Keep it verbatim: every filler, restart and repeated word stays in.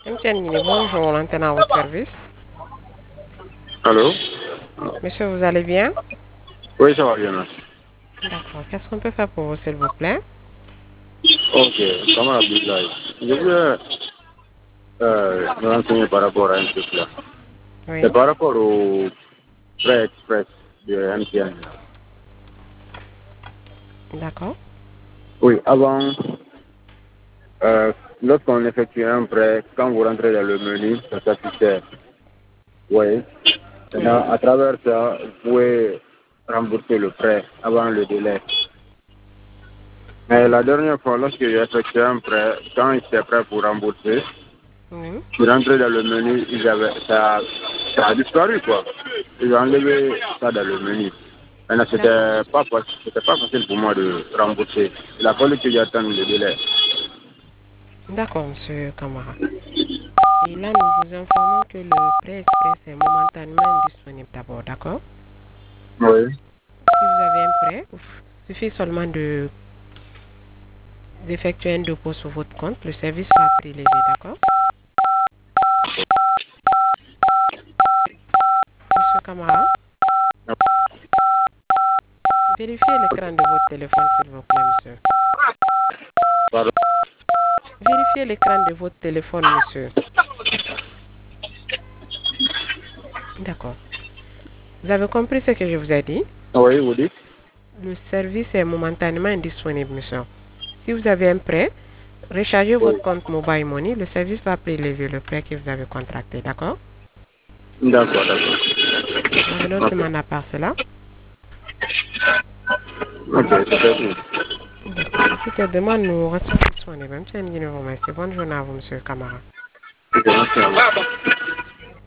Monsieur Nguini, bonjour, l'antenne à votre service. Allô? Monsieur, vous allez bien? Oui, ça va bien, merci. D'accord. Qu'est-ce qu'on peut faire pour vous, s'il vous plaît? Ok, comment Abdoulaye? Je voulais euh, me renseigner par rapport à un truc là. C'est Oui. par rapport au prêt express de M T N. D'accord. Oui, avant, euh, lorsqu'on effectue un prêt, quand vous rentrez dans le menu, ça s'affichait. Oui. Oui. Maintenant, à travers ça, vous pouvez rembourser le prêt avant le délai. Mais la dernière fois, lorsque j'ai effectué un prêt, quand j'étais prêt pour rembourser, Oui. je suis rentré dans le menu, ils avaient, ça, ça a disparu quoi. Ils ont enlevé ça dans le menu. Maintenant, D'accord. c'était pas, faci- c'était pas facile pour moi de rembourser. Il a fallu que j'attende le délai. D'accord, monsieur Camara. Et là, nous vous informons que le prêt express est momentanément indisponible d'abord, d'accord? Oui. Si vous avez un prêt, il suffit seulement de d'effectuer un dépôt sur votre compte. Le service sera prélevé, d'accord? Monsieur Camara, vérifiez l'écran de votre téléphone, s'il vous plaît, monsieur. Pardon. Vérifiez l'écran de votre téléphone, monsieur. D'accord. Vous avez compris ce que je vous ai dit? Oui, vous dites? Le service est momentanément indisponible, monsieur. Si vous avez un prêt, rechargez Oui. votre compte Mobile Money. Le service va prélever le prêt que vous avez contracté, d'accord? D'accord, d'accord. Vous avez d'autres Ok. demandes à part cela? Ok, c'est tout. D'accord. Pour toutes les demandes, nous restons disponibles. Monsieur Nguyen, vous remercie. Bonne journée à vous, monsieur Camara. Ok, merci à vous.